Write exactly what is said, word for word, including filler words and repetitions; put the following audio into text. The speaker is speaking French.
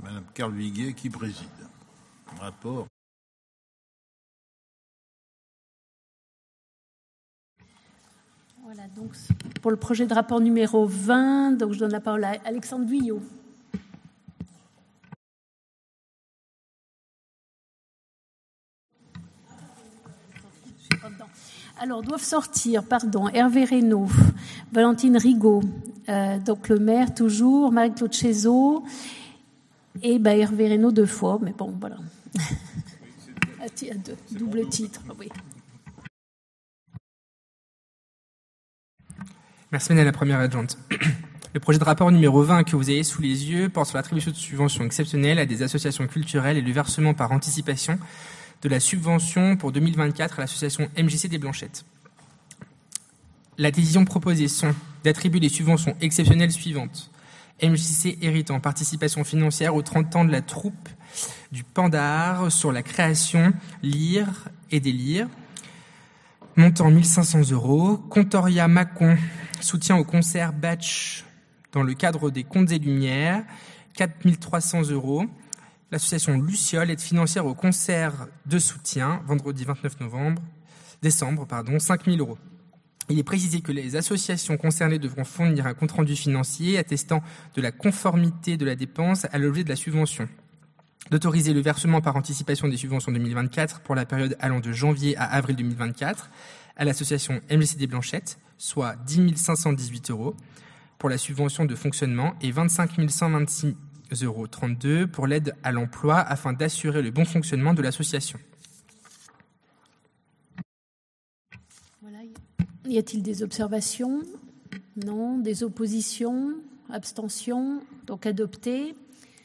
Madame Carl Viguet qui préside. Rapport. Voilà, donc pour le projet de rapport numéro vingt, donc je donne la parole à Alexandre Guyot. Alors, doivent sortir, pardon, Hervé Reynaud, Valentine Rigaud, euh, donc le maire toujours, Marie-Claude Chézot, et ben, Hervé Reynaud deux fois, mais bon, voilà. À deux, double titre, oui. Merci, Madame la Première Adjointe. Le projet de rapport numéro vingt que vous avez sous les yeux porte sur l'attribution de subventions exceptionnelles à des associations culturelles et le versement par anticipation de la subvention pour deux mille vingt-quatre à l'association M J C des Blanchettes. La décision proposée sont d'attribuer les subventions exceptionnelles suivantes. M J C héritant participation financière aux trente ans de la troupe du Pandar sur la création, lire et délire, montant mille cinq cents euros. Contoria Macon, soutien au concert Batch dans le cadre des Contes et Lumières, quatre mille trois cents euros. L'association Luciole, aide financière au concert de soutien, vendredi vingt-neuf novembre, décembre, pardon, cinq mille euros. Il est précisé que les associations concernées devront fournir un compte-rendu financier attestant de la conformité de la dépense à l'objet de la subvention. D'autoriser le versement par anticipation des subventions deux mille vingt-quatre pour la période allant de janvier à avril deux mille vingt-quatre à l'association M J C des Blanchettes, soit dix mille cinq cent dix-huit euros pour la subvention de fonctionnement et vingt-cinq mille cent vingt-six euros trente-deux pour l'aide à l'emploi afin d'assurer le bon fonctionnement de l'association. Voilà. Y a-t-il des observations ? Non. Des oppositions ? Abstentions ? Donc adopté.